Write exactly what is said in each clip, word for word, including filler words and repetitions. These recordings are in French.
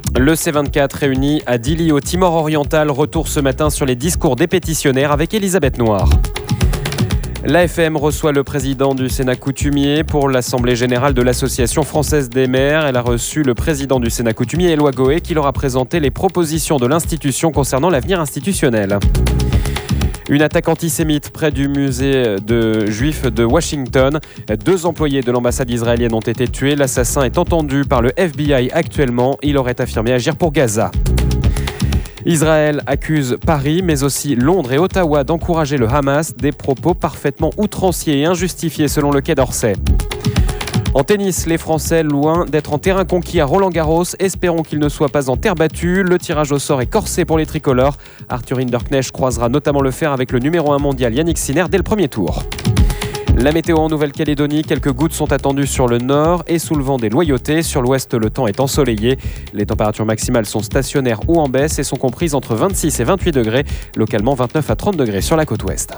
Le C vingt-quatre réuni à Dili au Timor oriental. Retour ce matin sur les discours des pétitionnaires avec Elisabeth Noir. L'A F M reçoit le président du Sénat coutumier pour l'Assemblée générale de l'Association française des maires. Elle a reçu le président du Sénat coutumier, Éloi Goé, qui leur a présenté les propositions de l'institution concernant l'avenir institutionnel. Une attaque antisémite près du musée de juifs de Washington. Deux employés de l'ambassade israélienne ont été tués. L'assassin est entendu par le F B I actuellement. Il aurait affirmé agir pour Gaza. Israël accuse Paris, mais aussi Londres et Ottawa d'encourager le Hamas. Des propos parfaitement outranciers et injustifiés selon le Quai d'Orsay. En tennis, les Français, loin d'être en terrain conquis à Roland-Garros, espérons qu'ils ne soient pas en terre battue. Le tirage au sort est corsé pour les tricolores. Arthur Hinderknecht croisera notamment le fer avec le numéro un mondial Yannick Sinner dès le premier tour. La météo en Nouvelle-Calédonie, quelques gouttes sont attendues sur le nord et soulevant des loyautés. Sur l'ouest, le temps est ensoleillé. Les températures maximales sont stationnaires ou en baisse et sont comprises entre vingt-six et vingt-huit degrés, localement vingt-neuf à trente degrés sur la côte ouest.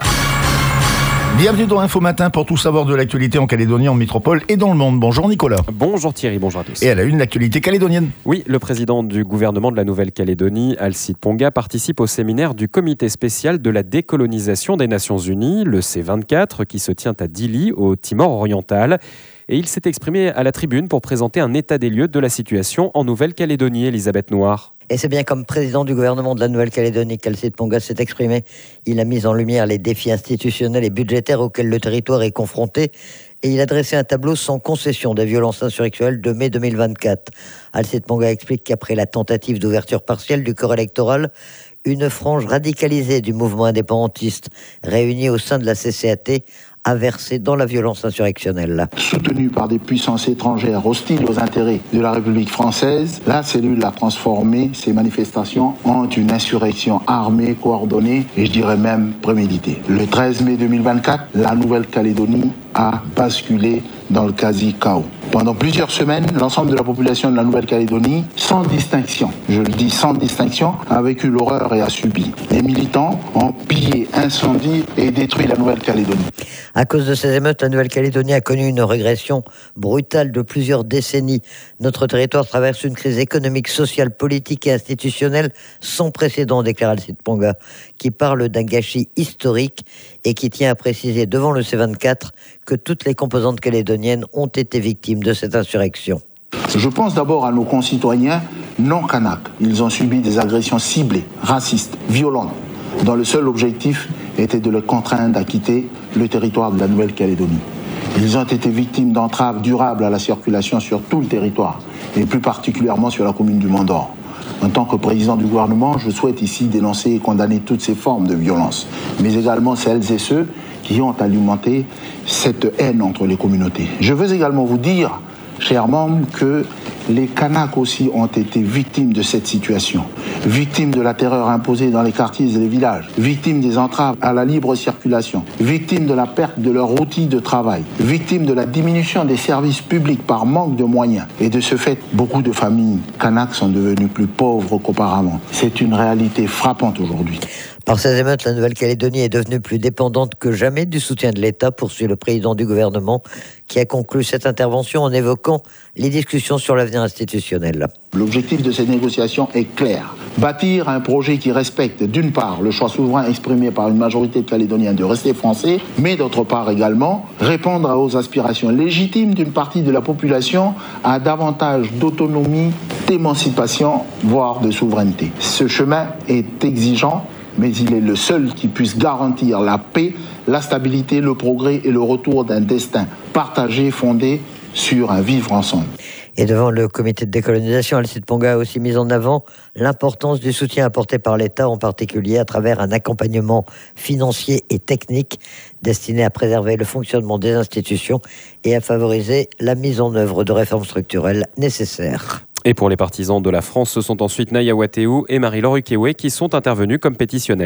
Bienvenue dans Info Matin pour tout savoir de l'actualité en Calédonie, en métropole et dans le monde. Bonjour Nicolas. Bonjour Thierry, bonjour à tous. Et à la une, l'actualité calédonienne. Oui, le président du gouvernement de la Nouvelle-Calédonie, Alcide Ponga, participe au séminaire du comité spécial de la décolonisation des Nations Unies, le C vingt-quatre, qui se tient à Dili, au Timor oriental. Et il s'est exprimé à la tribune pour présenter un état des lieux de la situation en Nouvelle-Calédonie. Elisabeth Noir. Et c'est bien comme président du gouvernement de la Nouvelle-Calédonie qu'Alcide Ponga s'est exprimé. Il a mis en lumière les défis institutionnels et budgétaires auxquels le territoire est confronté et il a dressé un tableau sans concession des violences insurrectionnelles de mai deux mille vingt-quatre. Alcide Ponga explique qu'après la tentative d'ouverture partielle du corps électoral, une frange radicalisée du mouvement indépendantiste réunie au sein de la C C A T a versé dans la violence insurrectionnelle. Soutenue par des puissances étrangères hostiles aux intérêts de la République française, la cellule a transformé ces manifestations en une insurrection armée, coordonnée et je dirais même préméditée. Le treize mai deux mille vingt-quatre, la Nouvelle-Calédonie a basculé dans le quasi-chaos. Pendant plusieurs semaines, l'ensemble de la population de la Nouvelle-Calédonie, sans distinction, je le dis sans distinction, a vécu l'horreur et a subi. Les militants ont pillé, incendié et détruit la Nouvelle-Calédonie. À cause de ces émeutes, la Nouvelle-Calédonie a connu une régression brutale de plusieurs décennies. Notre territoire traverse une crise économique, sociale, politique et institutionnelle sans précédent, déclare Alcide Ponga, qui parle d'un gâchis historique et qui tient à préciser devant le C vingt-quatre que toutes les composantes calédoniennes ont été victimes de cette insurrection. Je pense d'abord à nos concitoyens non kanaks. Ils ont subi des agressions ciblées, racistes, violentes, dont le seul objectif était de les contraindre à quitter le territoire de la Nouvelle-Calédonie. Ils ont été victimes d'entraves durables à la circulation sur tout le territoire, et plus particulièrement sur la commune du Mont-d'Or. En tant que président du gouvernement, je souhaite ici dénoncer et condamner toutes ces formes de violence, mais également celles et ceux qui ont alimenté cette haine entre les communautés. Je veux également vous dire, chers membres, que les Kanaks aussi ont été victimes de cette situation, victimes de la terreur imposée dans les quartiers et les villages, victimes des entraves à la libre circulation, victimes de la perte de leur outil de travail, victimes de la diminution des services publics par manque de moyens. Et de ce fait, beaucoup de familles Kanaks sont devenues plus pauvres qu'auparavant. C'est une réalité frappante aujourd'hui. Par ces émeutes, la Nouvelle-Calédonie est devenue plus dépendante que jamais du soutien de l'État, poursuit le président du gouvernement, qui a conclu cette intervention en évoquant les discussions sur l'avenir institutionnel. L'objectif de ces négociations est clair. Bâtir un projet qui respecte, d'une part, le choix souverain exprimé par une majorité de Calédoniens de rester français, mais d'autre part également, répondre aux aspirations légitimes d'une partie de la population à davantage d'autonomie, d'émancipation, voire de souveraineté. Ce chemin est exigeant, mais il est le seul qui puisse garantir la paix, la stabilité, le progrès et le retour d'un destin partagé, fondé sur un vivre ensemble. Et devant le comité de décolonisation, Alcide Ponga a aussi mis en avant l'importance du soutien apporté par l'État, en particulier à travers un accompagnement financier et technique destiné à préserver le fonctionnement des institutions et à favoriser la mise en œuvre de réformes structurelles nécessaires. Et pour les partisans de la France, ce sont ensuite Naya Wateou et Marie-Laure Ukewe qui sont intervenus comme pétitionnaires.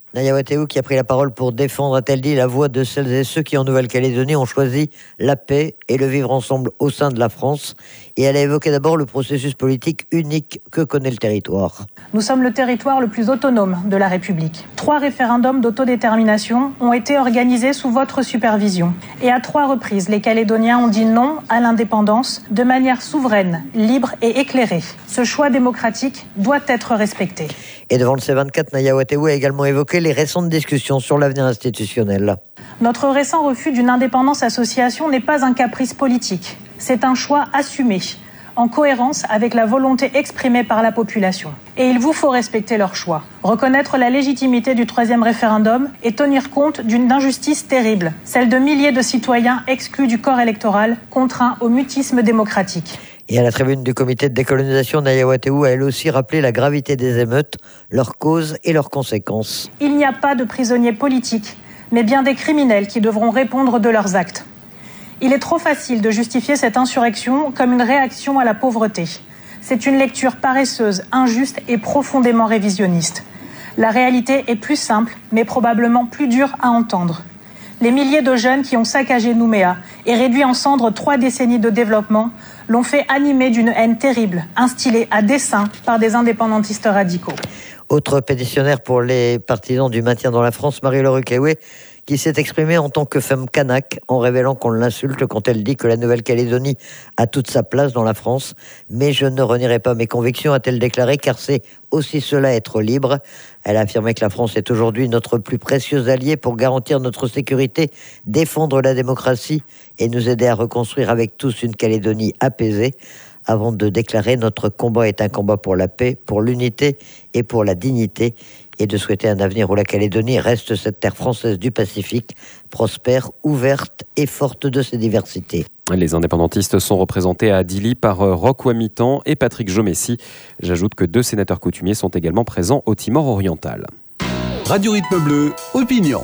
Naïa Ouattara qui a pris la parole pour défendre, a-t-elle dit, la voix de celles et ceux qui en Nouvelle-Calédonie ont choisi la paix et le vivre ensemble au sein de la France. Et elle a évoqué d'abord le processus politique unique que connaît le territoire. Nous sommes le territoire le plus autonome de la République. Trois référendums d'autodétermination ont été organisés sous votre supervision. Et à trois reprises, les Calédoniens ont dit non à l'indépendance de manière souveraine, libre et éclairée. Ce choix démocratique doit être respecté. Et devant le C vingt-quatre, Naïa Ouattara a également évoqué les récentes discussions sur l'avenir institutionnel. Notre récent refus d'une indépendance association n'est pas un caprice politique. C'est un choix assumé, en cohérence avec la volonté exprimée par la population. Et il vous faut respecter leur choix. Reconnaître la légitimité du troisième référendum et tenir compte d'une injustice terrible, celle de milliers de citoyens exclus du corps électoral, contraints au mutisme démocratique. Et à la tribune du comité de décolonisation, Naïa Ouattara a elle aussi rappelé la gravité des émeutes, leurs causes et leurs conséquences. Il n'y a pas de prisonniers politiques, mais bien des criminels qui devront répondre de leurs actes. Il est trop facile de justifier cette insurrection comme une réaction à la pauvreté. C'est une lecture paresseuse, injuste et profondément révisionniste. La réalité est plus simple, mais probablement plus dure à entendre. Les milliers de jeunes qui ont saccagé Nouméa et réduit en cendres trois décennies de développement l'ont fait animer d'une haine terrible, instillée à dessein par des indépendantistes radicaux. Autre pétitionnaire pour les partisans du maintien dans la France, Marie-Laure Ukewé, qui s'est exprimée en tant que femme kanak, en révélant qu'on l'insulte quand elle dit que la Nouvelle-Calédonie a toute sa place dans la France. Mais je ne renierai pas mes convictions, a-t-elle déclaré, car c'est aussi cela être libre. Elle a affirmé que la France est aujourd'hui notre plus précieux allié pour garantir notre sécurité, défendre la démocratie et nous aider à reconstruire avec tous une Calédonie apaisée. Avant de déclarer « Notre combat est un combat pour la paix, pour l'unité et pour la dignité » et de souhaiter un avenir où la Calédonie reste cette terre française du Pacifique, prospère, ouverte et forte de ses diversités. Les indépendantistes sont représentés à Dili par Roch Ouamitan et Patrick Jomessi. J'ajoute que deux sénateurs coutumiers sont également présents au Timor oriental. Radio Rythme Bleu, opinion.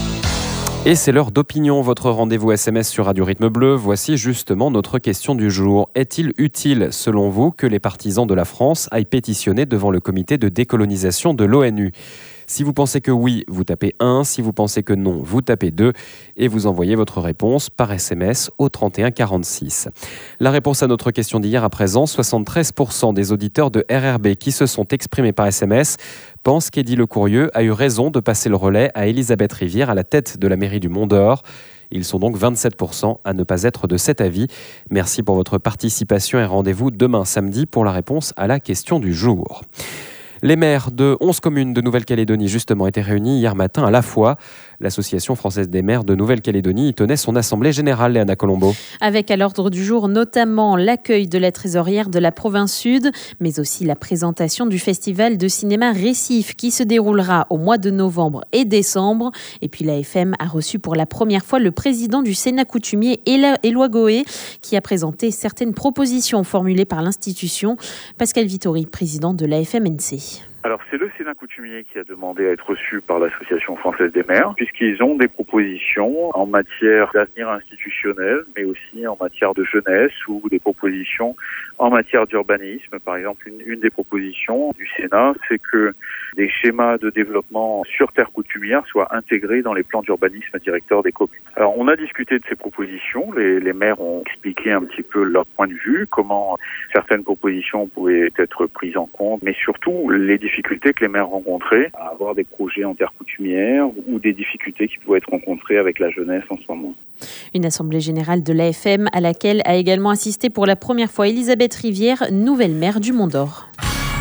Et c'est l'heure d'opinion, votre rendez-vous S M S sur Radio Rythme Bleu. Voici justement notre question du jour. Est-il utile, selon vous, que les partisans de la France aillent pétitionner devant le comité de décolonisation de l'ONU ? Si vous pensez que oui, vous tapez un. Si vous pensez que non, vous tapez deux. Et vous envoyez votre réponse par S M S au trente et un quarante-six. La réponse à notre question d'hier à présent, soixante-treize pour cent des auditeurs de R R B qui se sont exprimés par S M S pensent qu'Eddy Lecourrieu a eu raison de passer le relais à Elisabeth Rivière à la tête de la mairie du Mont-d'Or. Ils sont donc vingt-sept pour cent à ne pas être de cet avis. Merci pour votre participation et rendez-vous demain samedi pour la réponse à la question du jour. Les maires de onze communes de Nouvelle-Calédonie, justement, étaient réunis hier matin à la fois. L'Association française des maires de Nouvelle-Calédonie y tenait son assemblée générale, Léana Colombo. Avec à l'ordre du jour notamment l'accueil de la trésorière de la province sud, mais aussi la présentation du festival de cinéma Récif qui se déroulera au mois de novembre et décembre. Et puis l'A F M a reçu pour la première fois le président du Sénat coutumier, Éloi Goé, qui a présenté certaines propositions formulées par l'institution. Pascal Vittori, président de l'A F M N C. Alors c'est le Sénat coutumier qui a demandé à être reçu par l'Association française des maires, puisqu'ils ont des propositions en matière d'avenir institutionnel, mais aussi en matière de jeunesse ou des propositions en matière d'urbanisme. Par exemple, une, une des propositions du Sénat, c'est que des schémas de développement sur terre coutumière soient intégrés dans les plans d'urbanisme directeurs des communes. Alors on a discuté de ces propositions, les, les maires ont expliqué un petit peu leur point de vue, comment certaines propositions pouvaient être prises en compte, mais surtout les difficultés que les maires rencontraient à avoir des projets en terre coutumière ou des difficultés qui pouvaient être rencontrées avec la jeunesse en ce moment. Une assemblée générale de l'A F M à laquelle a également assisté pour la première fois Elisabeth Rivière, nouvelle maire du Mont-d'Or.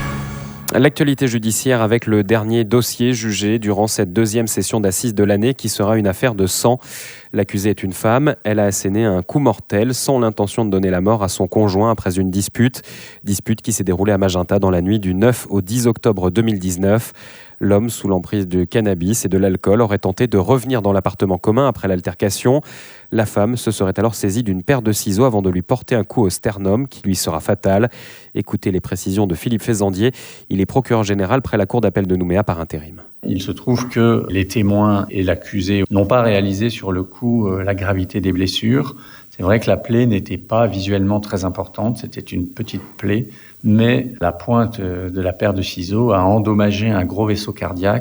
L'actualité judiciaire avec le dernier dossier jugé durant cette deuxième session d'assises de l'année qui sera une affaire de sang. L'accusée est une femme. Elle a asséné un coup mortel sans l'intention de donner la mort à son conjoint après une dispute. Dispute qui s'est déroulée à Magenta dans la nuit du neuf au dix octobre deux mille dix-neuf. L'homme, sous l'emprise de cannabis et de l'alcool, aurait tenté de revenir dans l'appartement commun après l'altercation. La femme se serait alors saisie d'une paire de ciseaux avant de lui porter un coup au sternum qui lui sera fatal. Écoutez les précisions de Philippe Fézandier. Il est procureur général près la cour d'appel de Nouméa par intérim. Il se trouve que les témoins et l'accusé n'ont pas réalisé sur le coup la gravité des blessures. C'est vrai que la plaie n'était pas visuellement très importante, c'était une petite plaie, mais la pointe de la paire de ciseaux a endommagé un gros vaisseau cardiaque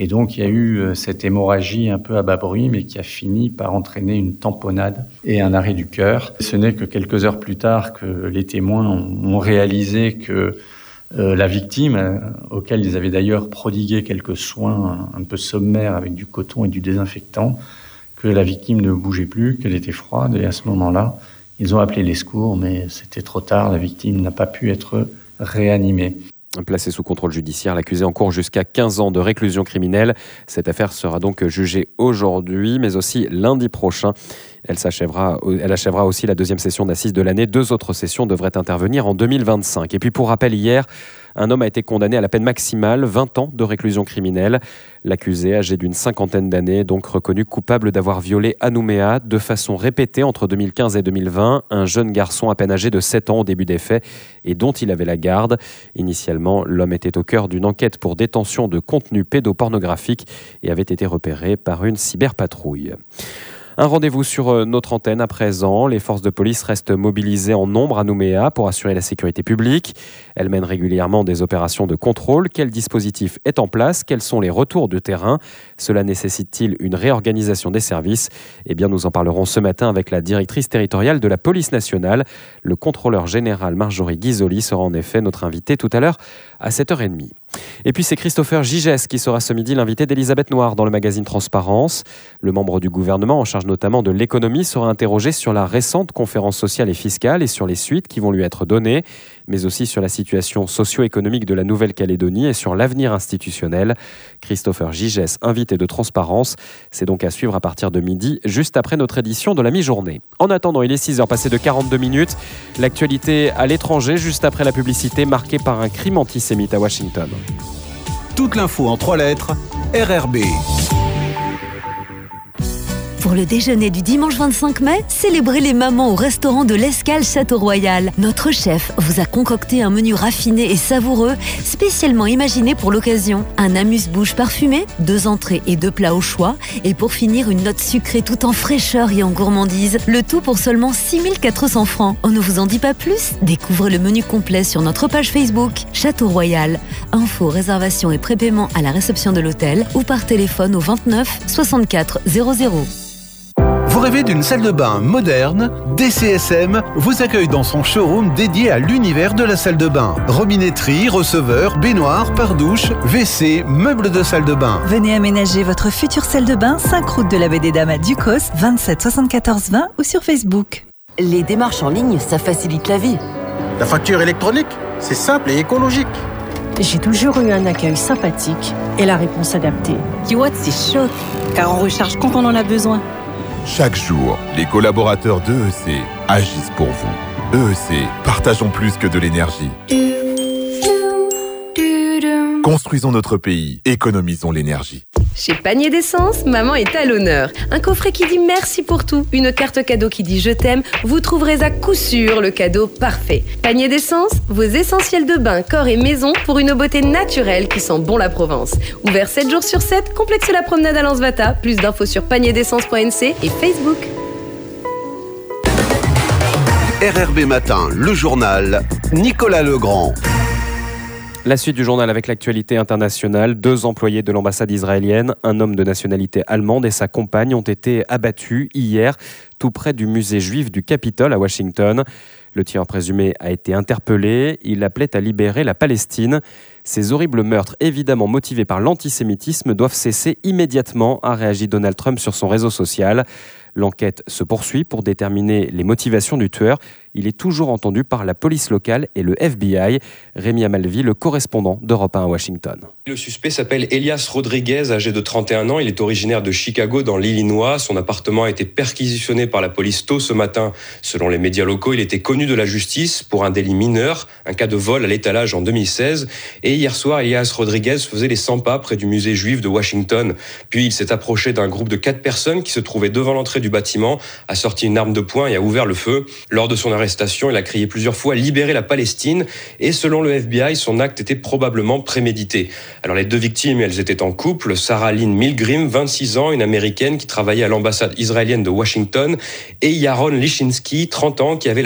Et donc, il y a eu cette hémorragie un peu à bas bruit, mais qui a fini par entraîner une tamponnade et un arrêt du cœur. Ce n'est que quelques heures plus tard que les témoins ont réalisé que euh, la victime, euh, auquel ils avaient d'ailleurs prodigué quelques soins un, un peu sommaires avec du coton et du désinfectant, que la victime ne bougeait plus, qu'elle était froide. Et à ce moment-là, ils ont appelé les secours, mais c'était trop tard. La victime n'a pas pu être réanimée. Placé sous contrôle judiciaire, l'accusé encourt jusqu'à quinze ans de réclusion criminelle. Cette affaire sera donc jugée aujourd'hui, mais aussi lundi prochain. Elle s'achèvera, elle achèvera aussi la deuxième session d'assises de l'année. Deux autres sessions devraient intervenir en deux mille vingt-cinq. Et puis pour rappel, hier, un homme a été condamné à la peine maximale, vingt ans de réclusion criminelle. L'accusé, âgé d'une cinquantaine d'années, donc reconnu coupable d'avoir violé à Nouméa de façon répétée entre deux mille quinze et deux mille vingt, un jeune garçon à peine âgé de sept ans au début des faits et dont il avait la garde. Initialement, l'homme était au cœur d'une enquête pour détention de contenu pédopornographique et avait été repéré par une cyberpatrouille. Un rendez-vous sur notre antenne à présent. Les forces de police restent mobilisées en nombre à Nouméa pour assurer la sécurité publique. Elles mènent régulièrement des opérations de contrôle. Quel dispositif est en place ? Quels sont les retours de terrain ? Cela nécessite-t-il une réorganisation des services ? Eh bien, nous en parlerons ce matin avec la directrice territoriale de la police nationale. Le contrôleur général Marjorie Ghisoli sera en effet notre invité tout à l'heure à sept heures trente. Et puis c'est Christopher Gigès qui sera ce midi l'invité d'Elisabeth Noir dans le magazine Transparence. Le membre du gouvernement en charge notamment de l'économie sera interrogé sur la récente conférence sociale et fiscale et sur les suites qui vont lui être données, mais aussi sur la situation socio-économique de la Nouvelle-Calédonie et sur l'avenir institutionnel. Christopher Gigès, invité de Transparence, c'est donc à suivre à partir de midi, juste après notre édition de la mi-journée. En attendant, il est six heures passées de quarante-deux minutes. L'actualité à l'étranger, juste après la publicité marquée par un crime antisémite à Washington. Toute l'info en trois lettres, R R B. Pour le déjeuner du dimanche vingt-cinq mai, célébrez les mamans au restaurant de l'Escale Château-Royal. Notre chef vous a concocté un menu raffiné et savoureux, spécialement imaginé pour l'occasion. Un amuse-bouche parfumé, deux entrées et deux plats au choix, et pour finir une note sucrée tout en fraîcheur et en gourmandise. Le tout pour seulement six mille quatre cents francs. On ne vous en dit pas plus ? Découvrez le menu complet sur notre page Facebook Château-Royal. Infos, réservation et prépaiement à la réception de l'hôtel ou par téléphone au vingt-neuf soixante-quatre zéro zéro. Vous rêvez d'une salle de bain moderne ? D C S M vous accueille dans son showroom dédié à l'univers de la salle de bain. Robinetterie, receveur, baignoire, pare-douche, W C, meubles de salle de bain. Venez aménager votre future salle de bain, cinq route de la Baie des Dames à Ducos, vingt-sept soixante-quatorze vingt ou sur Facebook. Les démarches en ligne, ça facilite la vie. La facture électronique, c'est simple et écologique. J'ai toujours eu un accueil sympathique et la réponse adaptée. Kiwatt, c'est chaud, car on recharge quand on en a besoin. Chaque jour, les collaborateurs d'E E C agissent pour vous. E E C, partageons plus que de l'énergie. Construisons notre pays, économisons l'énergie. Chez Panier d'essence, maman est à l'honneur. Un coffret qui dit merci pour tout, une carte cadeau qui dit je t'aime, vous trouverez à coup sûr le cadeau parfait. Panier d'essence, vos essentiels de bain, corps et maison pour une beauté naturelle qui sent bon la Provence. Ouvert sept jours sur sept, complexe la promenade à Lansvata. Plus d'infos sur panier d'essence point n c et Facebook. R R B Matin, le journal, Nicolas Legrand. La suite du journal avec l'actualité internationale. Deux employés de l'ambassade israélienne, un homme de nationalité allemande et sa compagne ont été abattus hier tout près du musée juif du Capitole à Washington. Le tueur présumé a été interpellé. Il appelait à libérer la Palestine. Ces horribles meurtres, évidemment motivés par l'antisémitisme, doivent cesser immédiatement, a réagi Donald Trump sur son réseau social. L'enquête se poursuit pour déterminer les motivations du tueur. Il est toujours entendu par la police locale et le F B I. Rémi Amalvi, le correspondant d'Europe un à Washington. Le suspect s'appelle Elias Rodriguez, âgé de trente et un ans. Il est originaire de Chicago, dans l'Illinois. Son appartement a été perquisitionné par la police tôt ce matin. Selon les médias locaux, il était connu de la justice pour un délit mineur, un cas de vol à l'étalage en deux mille seize. Et hier soir, Elias Rodriguez faisait les cent pas près du musée juif de Washington. Puis il s'est approché d'un groupe de quatre personnes qui se trouvaient devant l'entrée du bâtiment, a sorti une arme de poing et a ouvert le feu. Lors de son arrestation, il a crié plusieurs fois « Libérez la Palestine » et selon le F B I, son acte était probablement prémédité. Alors les deux victimes, elles étaient en couple. Sarah Lynn Milgrim, vingt-six ans, une américaine qui travaillait à l'ambassade israélienne de Washington, et Yaron Lishinsky, trente ans, qui avait la double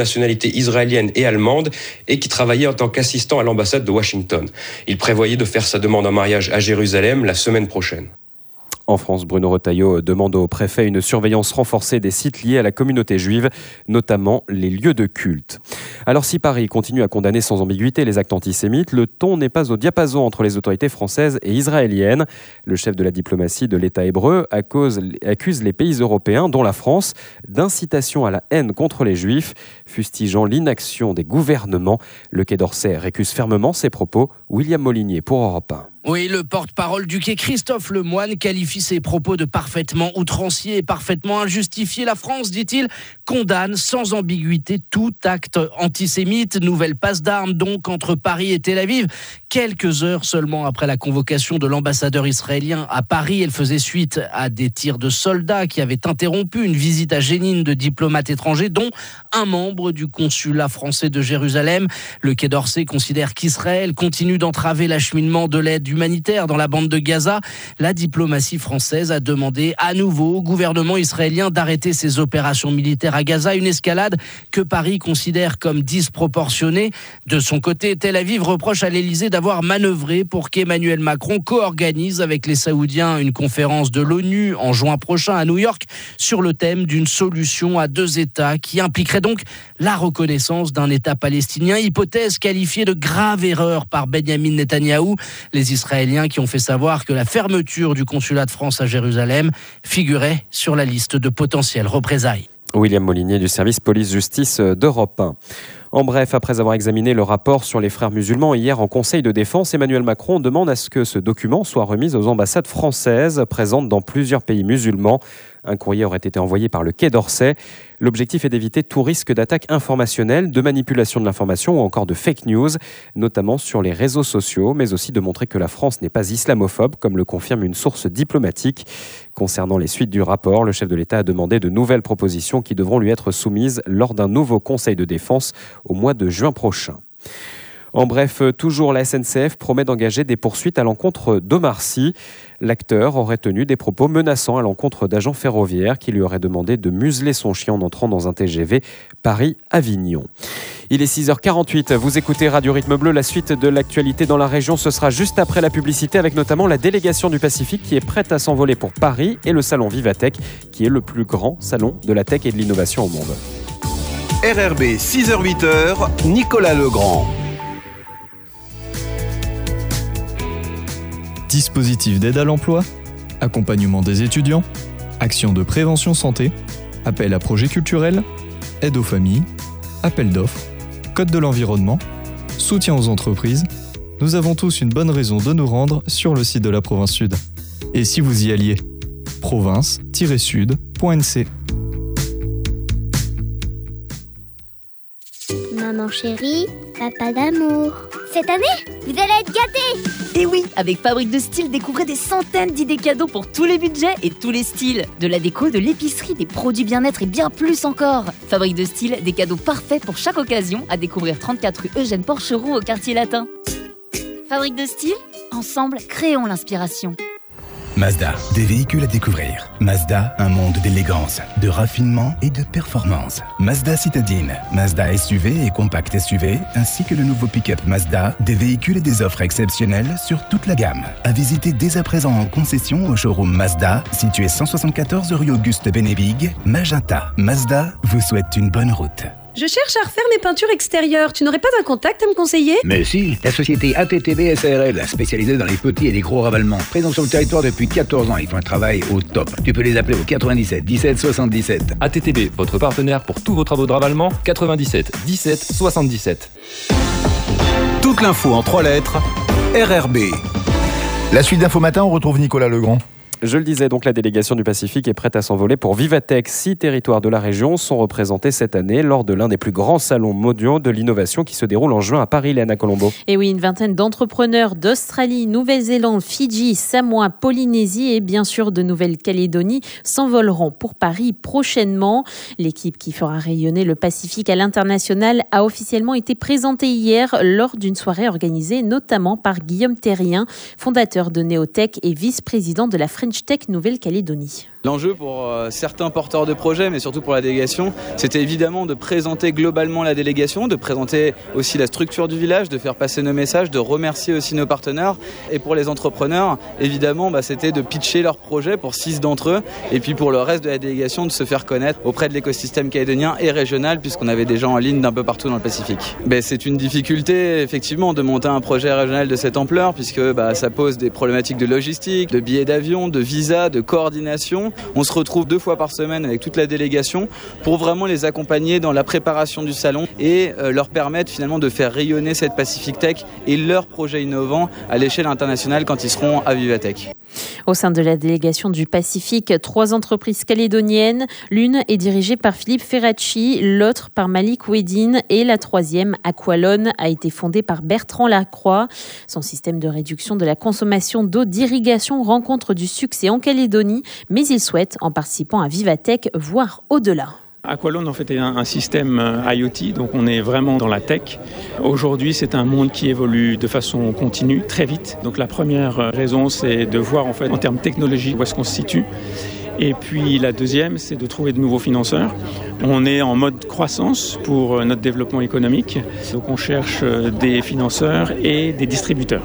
nationalité israélienne et allemande et qui travaillait en tant qu'assistant à l'ambassade de Washington. Il prévoyait de faire sa demande en mariage à Jérusalem la semaine prochaine. En France, Bruno Retailleau demande au préfet une surveillance renforcée des sites liés à la communauté juive, notamment les lieux de culte. Alors si Paris continue à condamner sans ambiguïté les actes antisémites, le ton n'est pas au diapason entre les autorités françaises et israéliennes. Le chef de la diplomatie de l'État hébreu accuse les pays européens, dont la France, d'incitation à la haine contre les juifs, fustigeant l'inaction des gouvernements. Le Quai d'Orsay récuse fermement ces propos. William Molinier pour Europe un. Oui, le porte-parole du Quai, Christophe Lemoine, qualifie ses propos de parfaitement outranciers et parfaitement injustifiés. La France, dit-il, condamne sans ambiguïté tout acte antisémite. Nouvelle passe d'armes donc entre Paris et Tel Aviv. Quelques heures seulement après la convocation de l'ambassadeur israélien à Paris, elle faisait suite à des tirs de soldats qui avaient interrompu une visite à Jénine de diplomates étrangers, dont un membre du consulat français de Jérusalem. Le Quai d'Orsay considère qu'Israël continue d'entraver l'acheminement de l'aide humanitaire dans la bande de Gaza. La diplomatie française a demandé à nouveau au gouvernement israélien d'arrêter ses opérations militaires à Gaza, une escalade que Paris considère comme disproportionnée. De son côté, Tel Aviv reproche à l'Élysée d'avoir manœuvré pour qu'Emmanuel Macron co-organise avec les Saoudiens une conférence de l'ONU en juin prochain à New York sur le thème d'une solution à deux États qui impliquerait donc la reconnaissance d'un État palestinien, hypothèse qualifiée de grave erreur par Benyamin Netanyahou. Les Israéliens qui ont fait savoir que la fermeture du consulat de France à Jérusalem figurait sur la liste de potentielles représailles. William Molinier du service police-justice d'Europe un. En bref, après avoir examiné le rapport sur les frères musulmans hier en Conseil de défense, Emmanuel Macron demande à ce que ce document soit remis aux ambassades françaises présentes dans plusieurs pays musulmans. Un courrier aurait été envoyé par le Quai d'Orsay. L'objectif est d'éviter tout risque d'attaque informationnelle, de manipulation de l'information ou encore de fake news, notamment sur les réseaux sociaux, mais aussi de montrer que la France n'est pas islamophobe, comme le confirme une source diplomatique. Concernant les suites du rapport, le chef de l'État a demandé de nouvelles propositions qui devront lui être soumises lors d'un nouveau Conseil de défense au mois de juin prochain. En bref, toujours la S N C F promet d'engager des poursuites à l'encontre d'Omar Sy. L'acteur aurait tenu des propos menaçants à l'encontre d'agents ferroviaires qui lui auraient demandé de museler son chien en entrant dans un T G V Paris-Avignon. Il est six heures quarante-huit, vous écoutez Radio Rythme Bleu, la suite de l'actualité dans la région, ce sera juste après la publicité avec notamment la délégation du Pacifique qui est prête à s'envoler pour Paris et le salon Vivatech qui est le plus grand salon de la tech et de l'innovation au monde. R R B six heures huit, Nicolas Legrand. Dispositif d'aide à l'emploi, accompagnement des étudiants, actions de prévention santé, appel à projets culturels, aide aux familles, appel d'offres, code de l'environnement, soutien aux entreprises. Nous avons tous une bonne raison de nous rendre sur le site de la Province Sud. Et si vous y alliez, province tiret sud point n c. Maman chérie, papa d'amour. Cette année, vous allez être gâtés! Et oui, avec Fabrique de Style, découvrez des centaines d'idées cadeaux pour tous les budgets et tous les styles. De la déco, de l'épicerie, des produits bien-être et bien plus encore. Fabrique de Style, des cadeaux parfaits pour chaque occasion, à découvrir trente-quatre rue Eugène Porcheroux au quartier latin. Fabrique de Style, ensemble, créons l'inspiration. Mazda, des véhicules à découvrir. Mazda, un monde d'élégance, de raffinement et de performance. Mazda Citadine, Mazda S U V et compact S U V, ainsi que le nouveau pick-up Mazda, des véhicules et des offres exceptionnelles sur toute la gamme. À visiter dès à présent en concession au showroom Mazda, situé cent soixante-quatorze rue Auguste Bénébig, Magenta. Mazda vous souhaite une bonne route. Je cherche à refaire mes peintures extérieures. Tu n'aurais pas un contact à me conseiller ? Mais si, la société A T T B S A R L, spécialisée dans les petits et les gros ravalements. Présente sur le territoire depuis quatorze ans, ils font un travail au top. Tu peux les appeler au quatre-vingt-dix-sept dix-sept soixante-dix-sept. A T T B, votre partenaire pour tous vos travaux de ravalement, quatre-vingt-dix-sept dix-sept soixante-dix-sept. Toute l'info en trois lettres, R R B. La suite d'Info Matin, on retrouve Nicolas Legrand. Je le disais, donc la délégation du Pacifique est prête à s'envoler pour Vivatech. Six territoires de la région sont représentés cette année lors de l'un des plus grands salons mondiaux de l'innovation qui se déroule en juin à Paris, Léana Colombo. Et oui, une vingtaine d'entrepreneurs d'Australie, Nouvelle-Zélande, Fidji, Samoa, Polynésie et bien sûr de Nouvelle-Calédonie s'envoleront pour Paris prochainement. L'équipe qui fera rayonner le Pacifique à l'international a officiellement été présentée hier lors d'une soirée organisée notamment par Guillaume Terrien, fondateur de Néotech et vice-président de la Frédéric French Tech Nouvelle-Calédonie. L'enjeu pour euh, certains porteurs de projets, mais surtout pour la délégation, c'était évidemment de présenter globalement la délégation, de présenter aussi la structure du village, de faire passer nos messages, de remercier aussi nos partenaires. Et pour les entrepreneurs, évidemment, bah, c'était de pitcher leurs projets pour six d'entre eux, et puis pour le reste de la délégation, de se faire connaître auprès de l'écosystème calédonien et régional, puisqu'on avait des gens en ligne d'un peu partout dans le Pacifique. Ben, c'est une difficulté, effectivement, de monter un projet régional de cette ampleur, puisque bah, ça pose des problématiques de logistique, de billets d'avion, de visa, de coordination. On se retrouve deux fois par semaine avec toute la délégation pour vraiment les accompagner dans la préparation du salon et euh, leur permettre finalement de faire rayonner cette Pacific Tech et leurs projets innovants à l'échelle internationale quand ils seront à Vivatech. Au sein de la délégation du Pacifique, trois entreprises calédoniennes. L'une est dirigée par Philippe Ferracci, l'autre par Malik Wedin et la troisième, Aqualone, a été fondée par Bertrand Lacroix. Son système de réduction de la consommation d'eau d'irrigation rencontre du succès en Calédonie, mais il souhaite, en participant à Vivatech, voir au-delà. Aqualone, en fait, est un, un système I O T, donc on est vraiment dans la tech. Aujourd'hui, c'est un monde qui évolue de façon continue, très vite. Donc la première raison, c'est de voir en fait en termes technologiques où est-ce qu'on se situe. Et puis la deuxième, c'est de trouver de nouveaux financeurs. On est en mode croissance pour notre développement économique. Donc on cherche des financeurs et des distributeurs.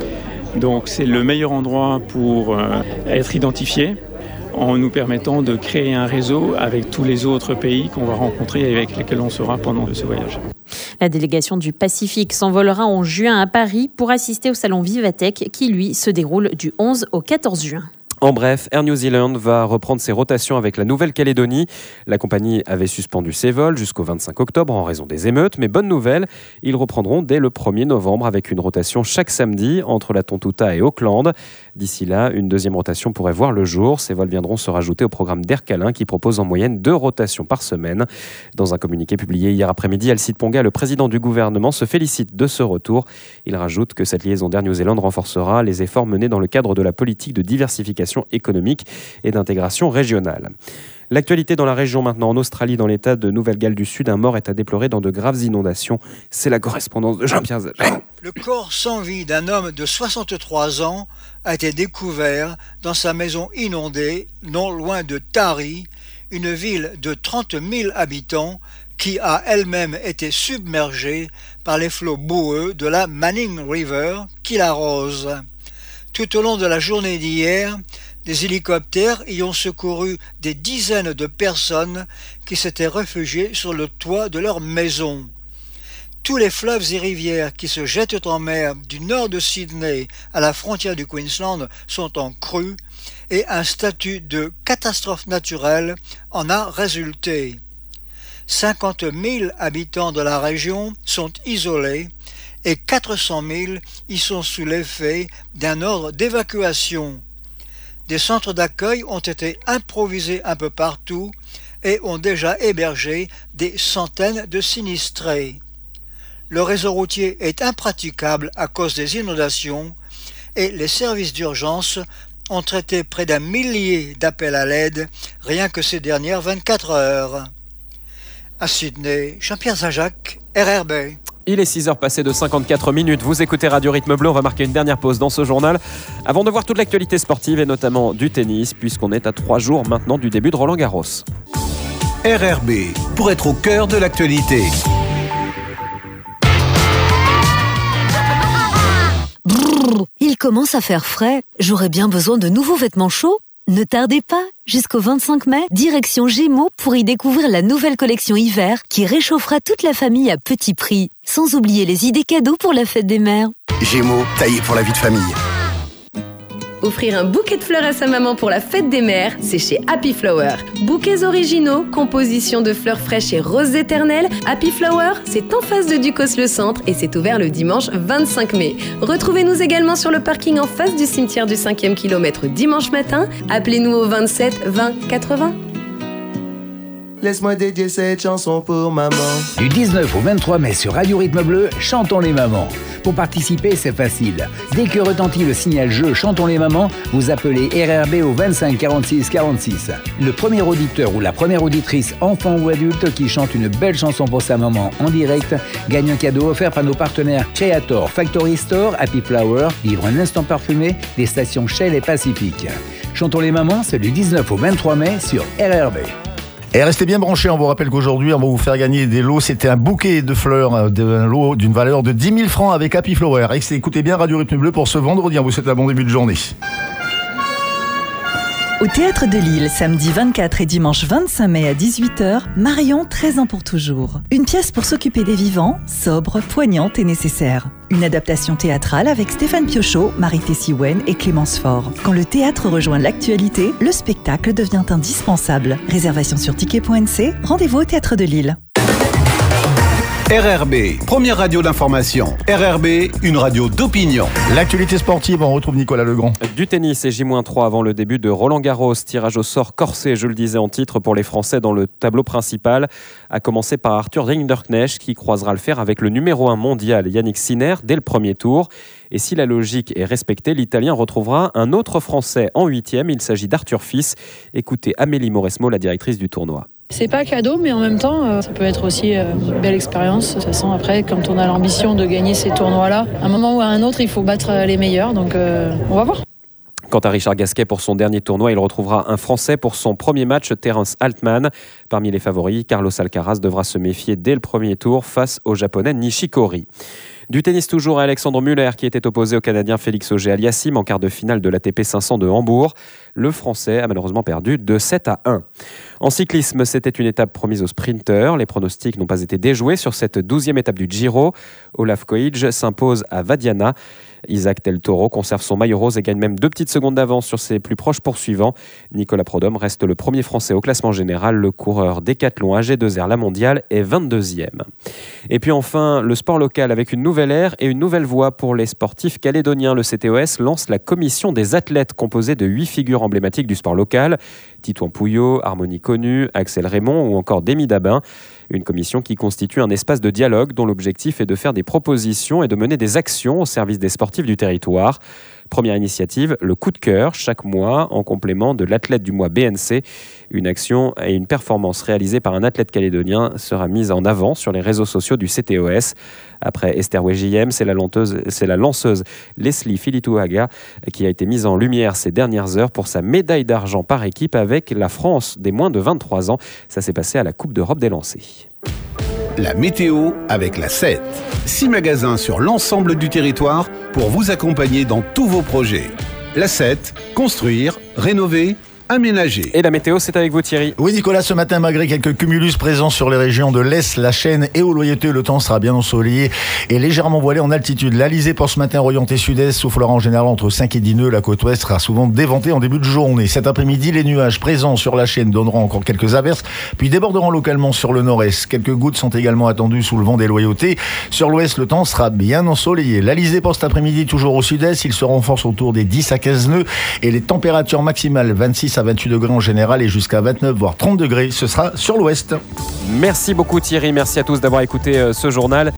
Donc c'est le meilleur endroit pour être identifié, en nous permettant de créer un réseau avec tous les autres pays qu'on va rencontrer et avec lesquels on sera pendant ce voyage. La délégation du Pacifique s'envolera en juin à Paris pour assister au salon Vivatech qui, lui, se déroule du onze au quatorze juin. En bref, Air New Zealand va reprendre ses rotations avec la Nouvelle-Calédonie. La compagnie avait suspendu ses vols jusqu'au vingt-cinq octobre en raison des émeutes, mais bonne nouvelle, ils reprendront dès le premier novembre avec une rotation chaque samedi entre la Tontouta et Auckland. D'ici là, une deuxième rotation pourrait voir le jour. Ces vols viendront se rajouter au programme d'Air Calin qui propose en moyenne deux rotations par semaine. Dans un communiqué publié hier après-midi, Alcide Ponga, le président du gouvernement, se félicite de ce retour. Il rajoute que cette liaison d'Air New Zealand renforcera les efforts menés dans le cadre de la politique de diversification économique et d'intégration régionale. L'actualité dans la région maintenant, en Australie, dans l'état de Nouvelle-Galles du Sud, un mort est à déplorer dans de graves inondations. C'est la correspondance de Jean-Pierre Zagen. Le corps sans vie d'un homme de soixante-trois ans a été découvert dans sa maison inondée, non loin de Taree, une ville de trente mille habitants qui a elle-même été submergée par les flots boueux de la Manning River qui l'arrose. Tout au long de la journée d'hier, des hélicoptères y ont secouru des dizaines de personnes qui s'étaient réfugiées sur le toit de leur maison. Tous les fleuves et rivières qui se jettent en mer du nord de Sydney à la frontière du Queensland sont en crue et un statut de catastrophe naturelle en a résulté. cinquante mille habitants de la région sont isolés et quatre cent mille y sont sous l'effet d'un ordre d'évacuation. Des centres d'accueil ont été improvisés un peu partout et ont déjà hébergé des centaines de sinistrés. Le réseau routier est impraticable à cause des inondations et les services d'urgence ont traité près d'un millier d'appels à l'aide rien que ces dernières vingt-quatre heures. À Sydney, Jean-Pierre Zajac, R R B. Il est six heures passées de cinquante-quatre minutes. Vous écoutez Radio Rythme Bleu. On va marquer une dernière pause dans ce journal avant de voir toute l'actualité sportive et notamment du tennis, puisqu'on est à trois jours maintenant du début de Roland Garros. R R B, pour être au cœur de l'actualité. Brrr, il commence à faire frais. J'aurais bien besoin de nouveaux vêtements chauds. Ne tardez pas, jusqu'au vingt-cinq mai, direction Gémeaux pour y découvrir la nouvelle collection hiver qui réchauffera toute la famille à petit prix. Sans oublier les idées cadeaux pour la fête des mères. Gémeaux, taillé pour la vie de famille. Offrir un bouquet de fleurs à sa maman pour la fête des mères, c'est chez Happy Flower. Bouquets originaux, composition de fleurs fraîches et roses éternelles, Happy Flower, c'est en face de Ducos le centre et c'est ouvert le dimanche vingt-cinq mai. Retrouvez-nous également sur le parking en face du cimetière du cinquième kilomètre dimanche matin. Appelez-nous au vingt-sept vingt quatre-vingts. Laisse-moi dédier cette chanson pour maman. Du dix-neuf au vingt-trois mai sur Radio Rythme Bleu, chantons les mamans. Pour participer, c'est facile. Dès que retentit le signal jeu Chantons les mamans, vous appelez R R B au vingt-cinq quarante-six quarante-six. Le premier auditeur ou la première auditrice, enfant ou adulte, qui chante une belle chanson pour sa maman en direct, gagne un cadeau offert par nos partenaires Creator, Factory Store, Happy Flower, Livre un instant parfumé, des stations Shell et Pacifique. Chantons les mamans, c'est du dix-neuf au vingt-trois mai sur R R B. Et restez bien branchés, on vous rappelle qu'aujourd'hui, on va vous faire gagner des lots. C'était un bouquet de fleurs, un lot d'une valeur de dix mille francs avec Happy Flower. Écoutez bien Radio Rythme Bleu pour ce vendredi. On vous souhaite un bon début de journée. Au Théâtre de Lille, samedi vingt-quatre et dimanche vingt-cinq mai à dix-huit heures, Marion, treize ans pour toujours. Une pièce pour s'occuper des vivants, sobre, poignante et nécessaire. Une adaptation théâtrale avec Stéphane Piochot, Marie-Tessie Wen et Clémence Faure. Quand le théâtre rejoint l'actualité, le spectacle devient indispensable. Réservation sur ticket point n c, rendez-vous au Théâtre de Lille. R R B, première radio d'information. R R B, une radio d'opinion. L'actualité sportive, on retrouve Nicolas Legrand. Du tennis et J moins trois avant le début de Roland Garros. Tirage au sort corsé, je le disais en titre, pour les Français dans le tableau principal. À commencer par Arthur Rinderknecht qui croisera le fer avec le numéro un mondial Yannick Sinner dès le premier tour. Et si la logique est respectée, l'Italien retrouvera un autre Français en huitième. Il s'agit d'Arthur Fils. Écoutez Amélie Mauresmo, la directrice du tournoi. C'est pas cadeau, mais en même temps, euh, ça peut être aussi euh, une belle expérience. De toute façon, après, quand on a l'ambition de gagner ces tournois-là, à un moment ou à un autre, il faut battre les meilleurs. Donc, euh, on va voir. Quant à Richard Gasquet, pour son dernier tournoi, il retrouvera un Français pour son premier match, Terence Altman. Parmi les favoris, Carlos Alcaraz devra se méfier dès le premier tour face au Japonais Nishikori. Du tennis toujours à Alexandre Muller qui était opposé au Canadien Félix Auger-Aliassime en quart de finale de l'A T P cinq cents de Hambourg. Le Français a malheureusement perdu de sept à un. En cyclisme, c'était une étape promise aux sprinteurs. Les pronostics n'ont pas été déjoués sur cette douzième étape du Giro. Olaf Koij s'impose à Vadiana. Isaac Del Toro conserve son maillot rose et gagne même deux petites secondes d'avance sur ses plus proches poursuivants. Nicolas Prodhomme reste le premier Français au classement général. Le coureur décathlon A G deux R La Mondiale est vingt-deuxième. Et puis enfin, le sport local avec une nouvelle ère et une nouvelle voie pour les sportifs calédoniens. Le C T O S lance la commission des athlètes composée de huit figures emblématiques du sport local. Titouan Pouillot, Harmonie Connue, Axel Raymond ou encore Demi Dabin. Une commission qui constitue un espace de dialogue dont l'objectif est de faire des propositions et de mener des actions au service des sportifs du territoire. Première initiative, le coup de cœur, chaque mois, en complément de l'athlète du mois B N C. Une action et une performance réalisée par un athlète calédonien sera mise en avant sur les réseaux sociaux du C T O S. Après Esther Wejiem, c'est la, lanteuse, c'est la lanceuse Leslie Filituaga qui a été mise en lumière ces dernières heures pour sa médaille d'argent par équipe avec la France des moins de vingt-trois ans. Ça s'est passé à la Coupe d'Europe des lancers. La météo avec la sept. Six magasins sur l'ensemble du territoire pour vous accompagner dans tous vos projets. La sept, construire, rénover, aménager. Et la météo, c'est avec vous Thierry. Oui Nicolas, ce matin, malgré quelques cumulus présents sur les régions de l'Est, la Chaîne et au Loyauté, le temps sera bien ensoleillé et légèrement voilé en altitude. L'Alizé pour ce matin orienté sud-est soufflera en général entre cinq et dix nœuds. La côte ouest sera souvent déventée en début de journée. Cet après-midi, les nuages présents sur la Chaîne donneront encore quelques averses, puis déborderont localement sur le nord-est. Quelques gouttes sont également attendues sous le vent des Loyautés. Sur l'ouest, le temps sera bien ensoleillé. L'Alizé pour cet après-midi, toujours au sud-est, il se renforce autour des dix à quinze nœuds et les températures maximales vingt-six à vingt-huit degrés en général et jusqu'à vingt-neuf voire trente degrés, ce sera sur l'ouest. Merci beaucoup Thierry, merci à tous d'avoir écouté ce journal.